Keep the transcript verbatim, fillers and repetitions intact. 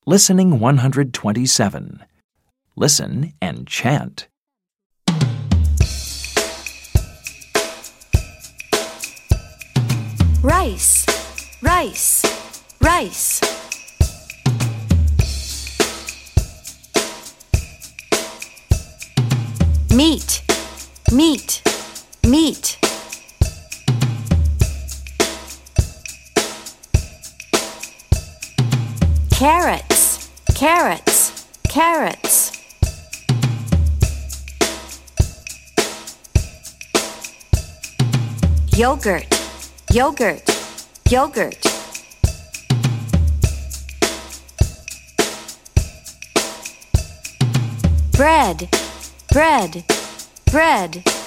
Listening one hundred twenty-seven. Listen and chant. Rice, rice, rice. Meat, meat, meat. Carrots, carrots, carrots. Yogurt, yogurt, yogurt. Bread, bread, bread.